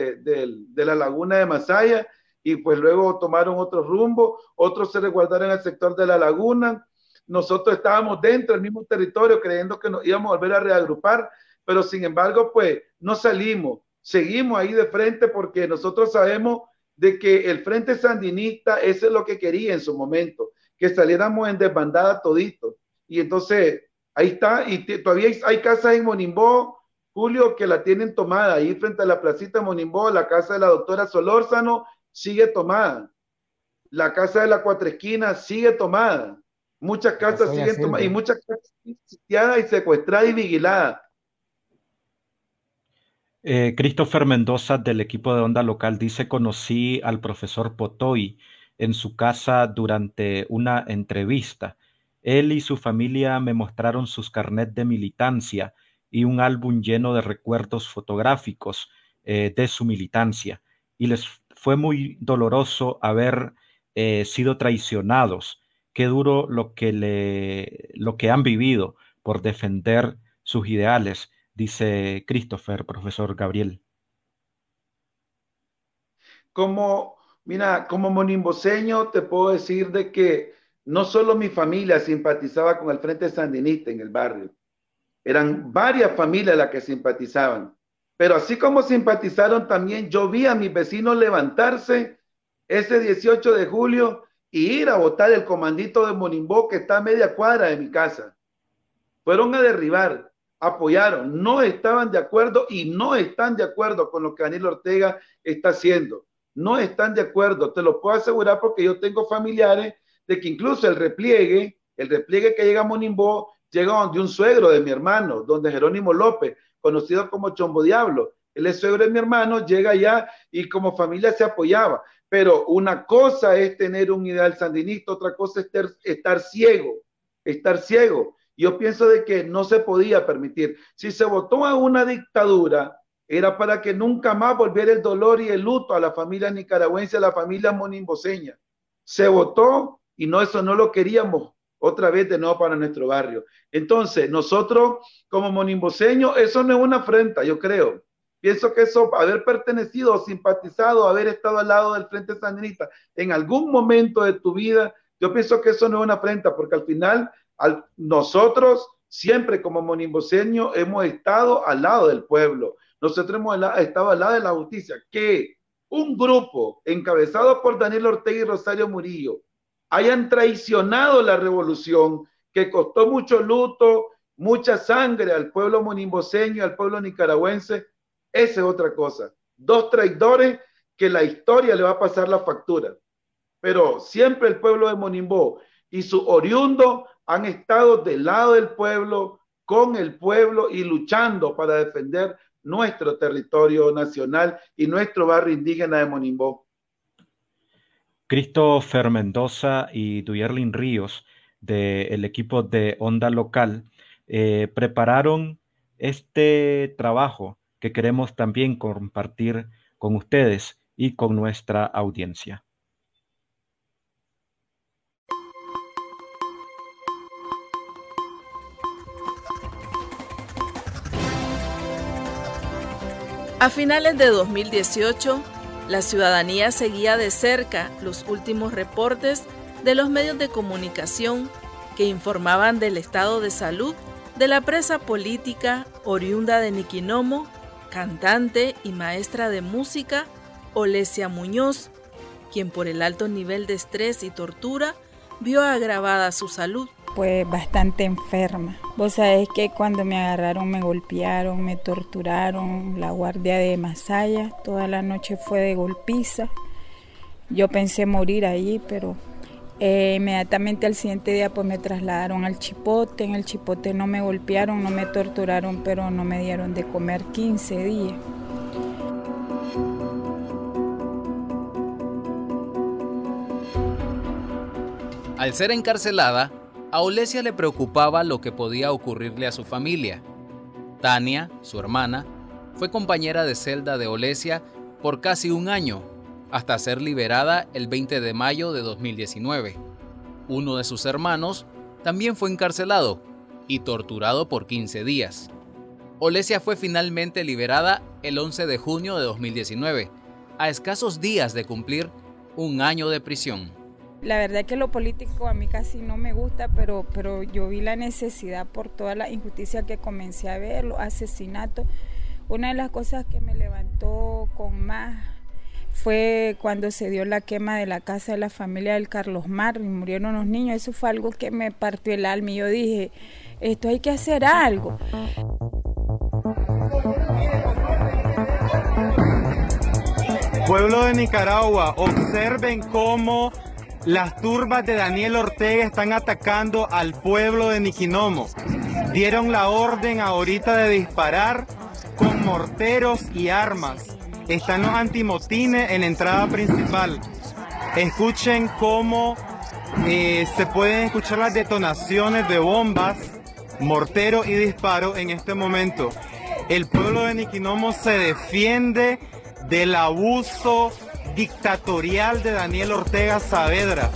de la laguna de Masaya, y pues luego tomaron otro rumbo, otros se resguardaron al sector de la laguna. Nosotros estábamos dentro del mismo territorio creyendo que nos íbamos a volver a reagrupar, pero sin embargo pues no salimos, seguimos ahí de frente, porque nosotros sabemos de que el Frente Sandinista, eso es lo que quería en su momento, que saliéramos en desbandada todito. Y entonces, ahí está, y todavía hay casas en Monimbó, Julio, que la tienen tomada, ahí frente a la placita de Monimbó, la casa de la doctora Solórzano sigue tomada, la casa de la Cuatro Esquinas sigue tomada, muchas casas siguen tomadas, y muchas casas sitiadas y secuestradas y vigiladas. Christopher Mendoza del equipo de Onda Local dice: conocí al profesor Potoy en su casa durante una entrevista. Él y su familia me mostraron sus carnets de militancia y un álbum lleno de recuerdos fotográficos de su militancia. Y les fue muy doloroso haber sido traicionados. Qué duro lo que han vivido por defender sus ideales, dice Christopher, profesor Gabriel. Mira, como monimboseño te puedo decir de que no solo mi familia simpatizaba con el Frente Sandinista en el barrio, eran varias familias las que simpatizaban, pero así como simpatizaron también, yo vi a mis vecinos levantarse ese 18 de julio y ir a botar el comandito de Monimbó que está a media cuadra de mi casa. Fueron a derribar, apoyaron, no estaban de acuerdo y no están de acuerdo con lo que Daniel Ortega está haciendo. No están de acuerdo, te lo puedo asegurar, porque yo tengo familiares de que incluso el repliegue que llega a Monimbó llega donde un suegro de mi hermano, donde Jerónimo López, conocido como Chombo Diablo. Él es suegro de mi hermano, llega allá y como familia se apoyaba. Pero una cosa es tener un ideal sandinista, otra cosa es estar ciego. Yo pienso de que no se podía permitir. Si se votó a una dictadura, era para que nunca más volviera el dolor y el luto a la familia nicaragüense, a la familia monimboseña. Se votó y no, eso no lo queríamos otra vez de nuevo para nuestro barrio. Entonces, nosotros como monimboseños, eso no es una afrenta, yo creo. Pienso que eso, haber pertenecido, simpatizado, haber estado al lado del Frente Sandinista en algún momento de tu vida, yo pienso que eso no es una afrenta, porque al final nosotros siempre como monimboseños hemos estado al lado del pueblo. Nosotros hemos estado al lado de la justicia. Que un grupo encabezado por Daniel Ortega y Rosario Murillo hayan traicionado la revolución, que costó mucho luto, mucha sangre al pueblo monimboseño, al pueblo nicaragüense, esa es otra cosa. Dos traidores que la historia le va a pasar la factura. Pero siempre el pueblo de Monimbó y su oriundo han estado del lado del pueblo, con el pueblo y luchando para defender nuestro territorio nacional y nuestro barrio indígena de Monimbó. Christopher Mendoza y Duyerlin Ríos del equipo de Onda Local prepararon este trabajo que queremos también compartir con ustedes y con nuestra audiencia. A finales de 2018, la ciudadanía seguía de cerca los últimos reportes de los medios de comunicación que informaban del estado de salud de la presa política oriunda de Niquinomo, cantante y maestra de música, Olesia Muñoz, quien por el alto nivel de estrés y tortura vio agravada su salud. Pues bastante enferma. Vos sabés que cuando me agarraron me golpearon, me torturaron, la guardia de Masaya, toda la noche fue de golpiza. Yo pensé morir allí, pero inmediatamente al siguiente día pues me trasladaron al Chipote. En el Chipote no me golpearon, no me torturaron, pero no me dieron de comer 15 días. Al ser encarcelada, a Olesia le preocupaba lo que podía ocurrirle a su familia. Tania, su hermana, fue compañera de celda de Olesia por casi un año, hasta ser liberada el 20 de mayo de 2019. Uno de sus hermanos también fue encarcelado y torturado por 15 días. Olesia fue finalmente liberada el 11 de junio de 2019, a escasos días de cumplir un año de prisión. La verdad que lo político a mí casi no me gusta, pero yo vi la necesidad por toda la injusticia que comencé a ver, los asesinatos. Una de las cosas que me levantó con más fue cuando se dio la quema de la casa de la familia del Carlos Mar y murieron los niños. Eso fue algo que me partió el alma y yo dije, esto hay que hacer algo. Pueblo de Nicaragua, observen cómo las turbas de Daniel Ortega están atacando al pueblo de Niquinomo. Dieron la orden ahorita de disparar con morteros y armas. Están los antimotines en la entrada principal. Escuchen cómo se pueden escuchar las detonaciones de bombas, morteros y disparos en este momento. El pueblo de Niquinomo se defiende del abuso dictatorial de Daniel Ortega Saavedra.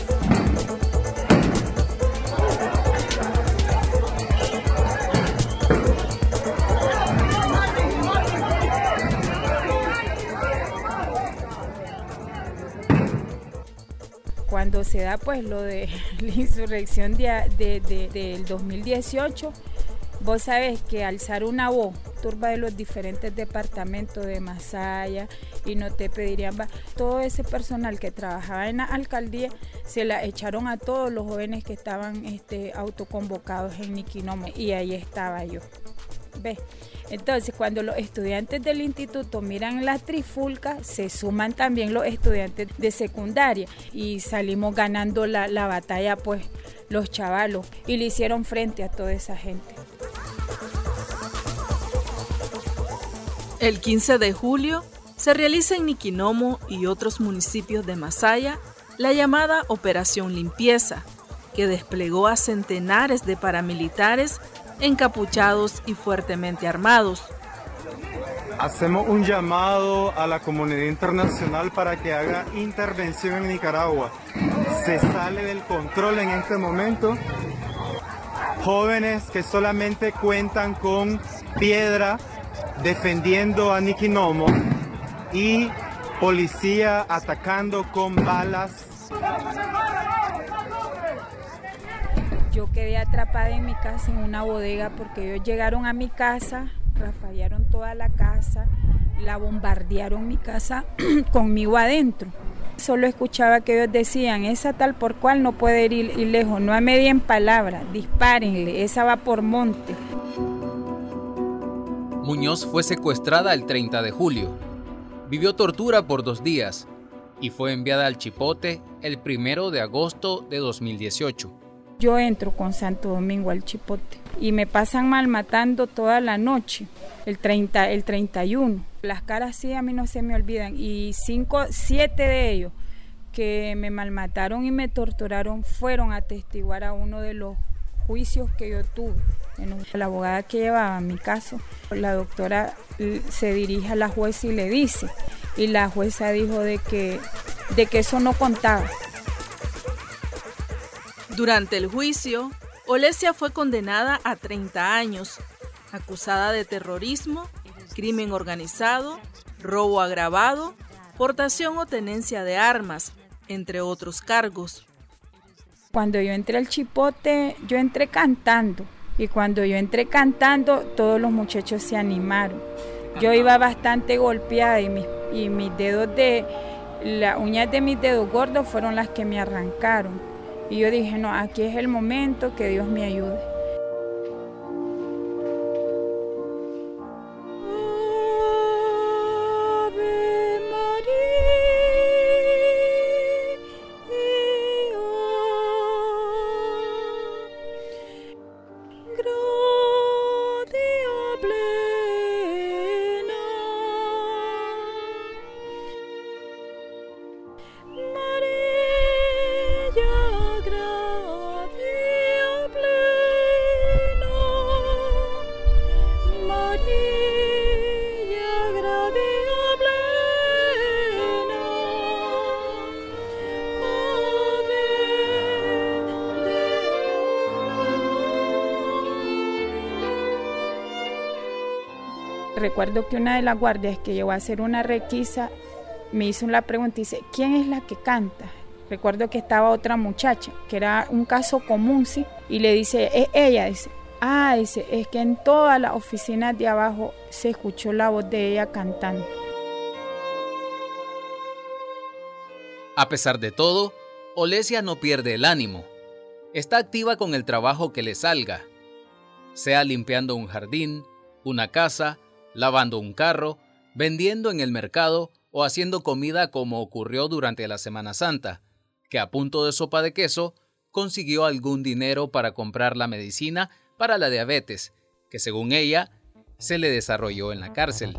Cuando se da pues lo de la insurrección del 2018, vos sabés que alzar una voz, turba de los diferentes departamentos de Masaya y no te pedirían, todo ese personal que trabajaba en la alcaldía se la echaron a todos los jóvenes que estaban autoconvocados en Niquinomo y ahí estaba yo. ¿Ves? Entonces, cuando los estudiantes del instituto miran la trifulca, se suman también los estudiantes de secundaria y salimos ganando la batalla, pues, los chavalos, y le hicieron frente a toda esa gente. El 15 de julio se realiza en Niquinomo y otros municipios de Masaya la llamada Operación Limpieza, que desplegó a centenares de paramilitares encapuchados y fuertemente armados. Hacemos un llamado a la comunidad internacional para que haga intervención en Nicaragua. Se sale del control en este momento. Jóvenes que solamente cuentan con piedra defendiendo a Niquinomo y policía atacando con balas. Yo quedé atrapada en mi casa en una bodega porque ellos llegaron a mi casa, rafallaron toda la casa, la bombardearon mi casa conmigo adentro. Solo escuchaba que ellos decían, esa tal por cual no puede ir lejos, no a media en palabra, dispárenle, esa va por monte. Muñoz fue secuestrada el 30 de julio, vivió tortura por 2 días y fue enviada al Chipote el 1 de agosto de 2018. Yo entro con Santo Domingo al Chipote y me pasan malmatando toda la noche, el 31. Las caras sí a mí no se me olvidan y 7 de ellos que me malmataron y me torturaron fueron a atestiguar a uno de los juicios que yo tuve. La abogada que llevaba mi caso, la doctora se dirige a la jueza y le dice, y la jueza dijo de que eso no contaba. Durante el juicio, Olesia fue condenada a 30 años, acusada de terrorismo, crimen organizado, robo agravado, portación o tenencia de armas, entre otros cargos. Cuando yo entré al Chipote, yo entré cantando. Y cuando yo entré cantando, todos los muchachos se animaron. Yo iba bastante golpeada y mis dedos las uñas de mis dedos gordos fueron las que me arrancaron. Y yo dije, no, aquí es el momento, que Dios me ayude. Recuerdo que una de las guardias que llegó a hacer una requisa me hizo una pregunta y dice, ¿quién es la que canta? Recuerdo que estaba otra muchacha, que era un caso común, sí, y le dice, es ella, dice, dice, es que en todas las oficinas de abajo se escuchó la voz de ella cantando. A pesar de todo, Olesia no pierde el ánimo. Está activa con el trabajo que le salga, sea limpiando un jardín, una casa, lavando un carro, vendiendo en el mercado o haciendo comida, como ocurrió durante la Semana Santa, que a punto de sopa de queso consiguió algún dinero para comprar la medicina para la diabetes, que según ella se le desarrolló en la cárcel.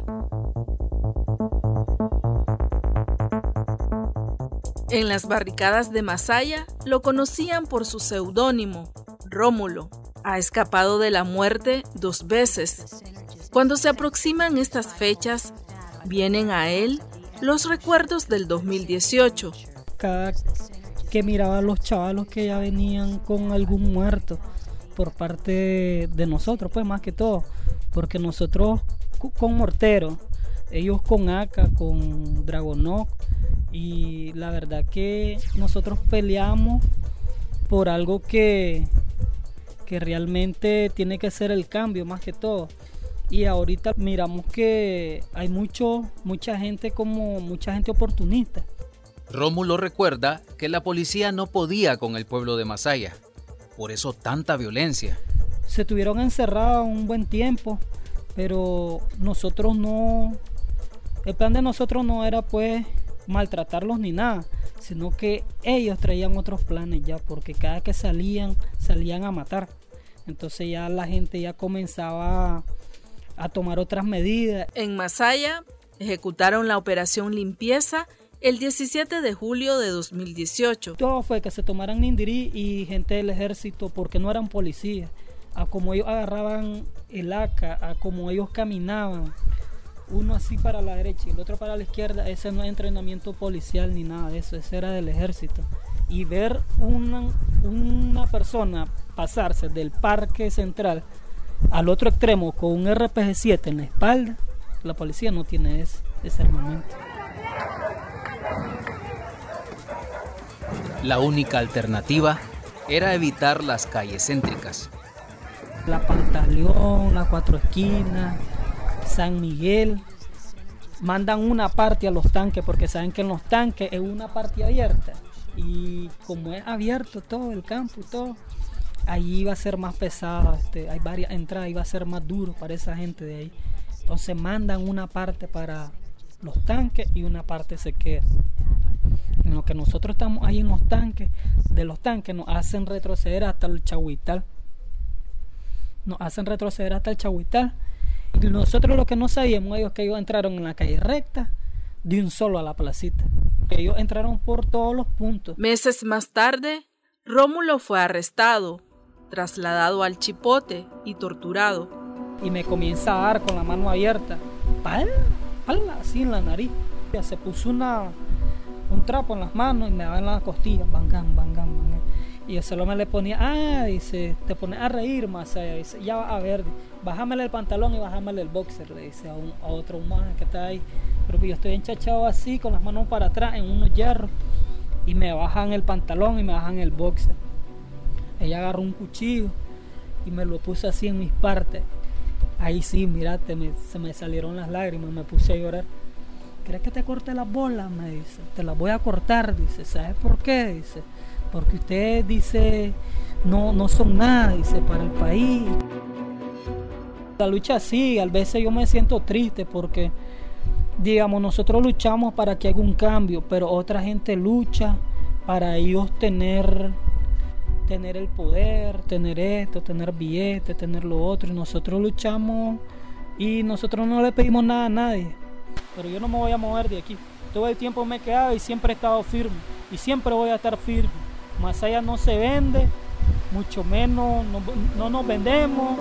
En las barricadas de Masaya lo conocían por su seudónimo, Rómulo. Ha escapado de la muerte 2 veces. Cuando se aproximan estas fechas, vienen a él los recuerdos del 2018. Cada que miraba a los chavalos que ya venían con algún muerto por parte de nosotros, pues más que todo, porque nosotros con mortero, ellos con AK, con Dragonok, y la verdad que nosotros peleamos por algo que realmente tiene que ser el cambio más que todo. Y ahorita miramos que hay mucha gente oportunista. Rómulo recuerda que la policía no podía con el pueblo de Masaya, por eso tanta violencia. Se tuvieron encerrados un buen tiempo, pero nosotros no, el plan de nosotros no era pues maltratarlos ni nada, sino que ellos traían otros planes ya, porque cada que salían a matar. Entonces ya la gente ya comenzaba a tomar otras medidas. En Masaya ejecutaron la operación limpieza el 17 de julio de 2018. Todo fue que se tomaran Nindirí y gente del ejército, porque no eran policías. A como ellos agarraban el AK, a como ellos caminaban, uno así para la derecha y el otro para la izquierda, ese no es entrenamiento policial ni nada de eso, ese era del ejército. Y ver una persona pasarse del Parque Central al otro extremo con un RPG-7 en la espalda, la policía no tiene ese armamento. La única alternativa era evitar las calles céntricas. La Pantaleón, la Cuatro Esquinas, San Miguel, mandan una parte a los tanques porque saben que en los tanques es una parte abierta y como es abierto todo el campo y todo, allí va a ser más pesado, hay varias entradas y va a ser más duro para esa gente de ahí. Entonces mandan una parte para los tanques y una parte se queda. En lo que nosotros estamos ahí en los tanques, de los tanques nos hacen retroceder hasta el Chahuital. Y nosotros lo que no sabíamos ellos que ellos entraron en la calle recta de un solo a la placita. que ellos entraron por todos los puntos. Meses más tarde, Rómulo fue arrestado, trasladado al Chipote y torturado. Y me comienza a dar con la mano abierta, así en la nariz. Se puso un trapo en las manos y me daba en las costillas, bangán. Y yo solo me le ponía, dice, te pones a reír más allá, dice, ya vas a ver, bájamele el pantalón y bájamele el boxer, le dice a otro humano que está ahí. Pero yo estoy enchachado así, con las manos para atrás, en unos hierros, y me bajan el pantalón y me bajan el boxer. Ella agarró un cuchillo y me lo puso así en mis partes. Ahí sí, mirate, se me salieron las lágrimas, me puse a llorar. ¿Quieres que te corte las bolas? Me dice. Te las voy a cortar, dice. ¿Sabes por qué? Dice. Porque ustedes, dice, no son nada, dice, para el país. La lucha sí, a veces yo me siento triste porque, digamos, nosotros luchamos para que haya un cambio, pero otra gente lucha para ellos tener el poder, tener esto, tener billetes, tener lo otro. Y nosotros luchamos y nosotros no le pedimos nada a nadie. Pero yo no me voy a mover de aquí. Todo el tiempo me he quedado y siempre he estado firme. Y siempre voy a estar firme. Masaya no se vende, mucho menos no nos vendemos.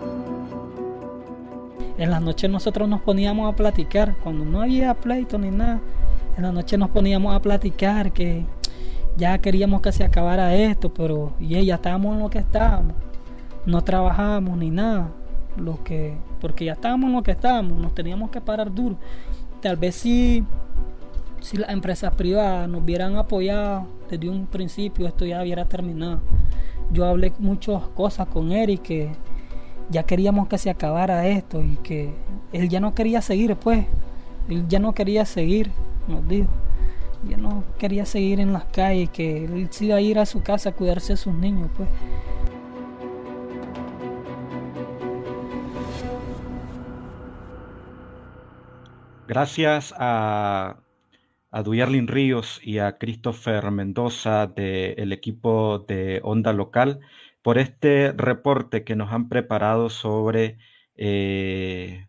En las noches nosotros nos poníamos a platicar. Cuando no había pleito ni nada, en la noche nos poníamos a platicar que ya queríamos que se acabara esto, pero ya estábamos en lo que estábamos. No trabajábamos ni nada. Porque ya estábamos en lo que estábamos, nos teníamos que parar duro. Tal vez si las empresas privadas nos hubieran apoyado desde un principio, esto ya hubiera terminado. Yo hablé muchas cosas con él y que ya queríamos que se acabara esto y que él ya no quería seguir, pues. Él ya no quería seguir, nos dijo. Ya no quería seguir en las calles, que él se iba a ir a su casa a cuidarse de sus niños, pues. Gracias a Duyarlin Ríos y a Christopher Mendoza del equipo de Onda Local por este reporte que nos han preparado sobre el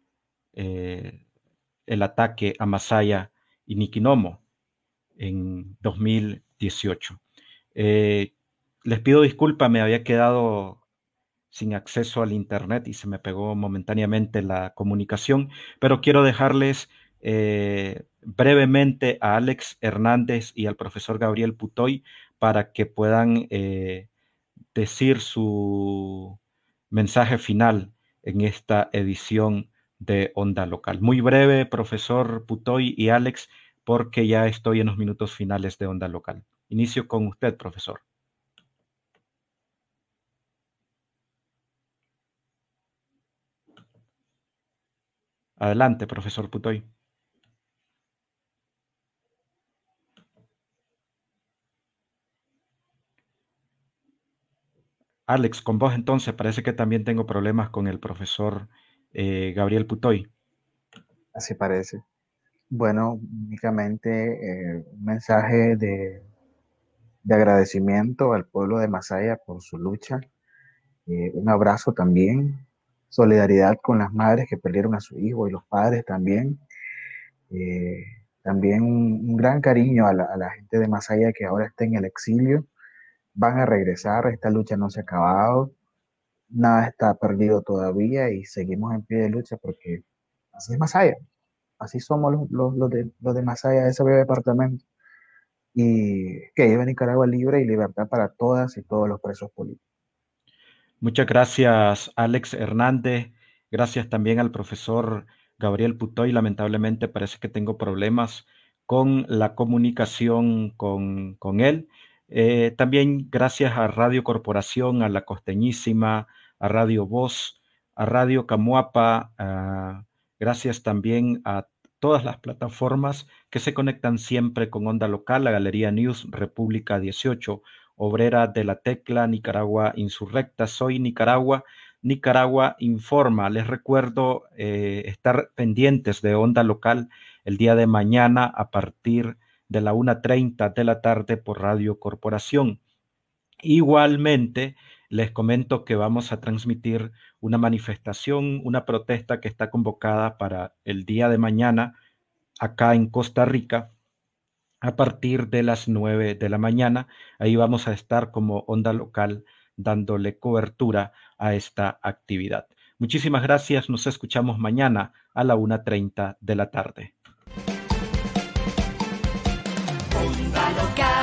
ataque a Masaya y Niquinomo en 2018. Les pido disculpas, me había quedado sin acceso al internet y se me pegó momentáneamente la comunicación, pero quiero dejarles brevemente a Alex Hernández y al profesor Gabriel Putoy para que puedan decir su mensaje final en esta edición de Onda Local. Muy breve, profesor Putoy y Alex, porque ya estoy en los minutos finales de Onda Local. Inicio con usted, profesor. Adelante, profesor Putoy. Alex, con vos entonces, parece que también tengo problemas con el profesor Gabriel Putoy. Así parece. Bueno, únicamente un mensaje de agradecimiento al pueblo de Masaya por su lucha. Un abrazo también, solidaridad con las madres que perdieron a su hijo y los padres también. También un gran cariño a la gente de Masaya que ahora está en el exilio. Van a regresar, esta lucha no se ha acabado, nada está perdido todavía y seguimos en pie de lucha porque así es Masaya, así somos los de Masaya, ese breve departamento. Y que viva Nicaragua libre y libertad para todas y todos los presos políticos. Muchas gracias, Alex Hernández. Gracias también al profesor Gabriel Putoy. Lamentablemente parece que tengo problemas con la comunicación con él. También gracias a Radio Corporación, a La Costeñísima, a Radio Voz, a Radio Camuapa. Gracias también a todas las plataformas que se conectan siempre con Onda Local, la Galería News, República 18, Obrera de la Tecla, Nicaragua Insurrecta, Soy Nicaragua, Nicaragua Informa. Les recuerdo estar pendientes de Onda Local el día de mañana a partir de la 1:30 de la tarde por Radio Corporación. Igualmente, les comento que vamos a transmitir una manifestación, una protesta que está convocada para el día de mañana acá en Costa Rica a partir de las 9 de la mañana. Ahí vamos a estar como Onda Local dándole cobertura a esta actividad. Muchísimas gracias. Nos escuchamos mañana a la 1:30 de la tarde. Onda Local.